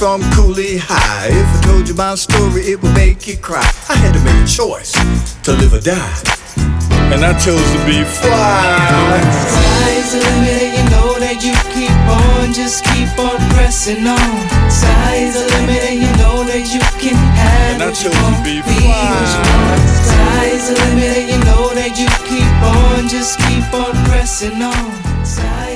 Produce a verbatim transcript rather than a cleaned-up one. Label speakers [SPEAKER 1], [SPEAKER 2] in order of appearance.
[SPEAKER 1] from Cooley High. If I told you my story, it would make you cry. I had to make a choice to live or die, and I chose to be fly.
[SPEAKER 2] Sky's the limit, and you know that you keep on, just keep on pressing on. Sky's the limit, and you know that you can have
[SPEAKER 1] And I
[SPEAKER 2] what
[SPEAKER 1] chose
[SPEAKER 2] you
[SPEAKER 1] to
[SPEAKER 2] want,
[SPEAKER 1] be
[SPEAKER 2] be what you want. Sky's the limit, and you know that you keep on, just keep on pressing on. Sky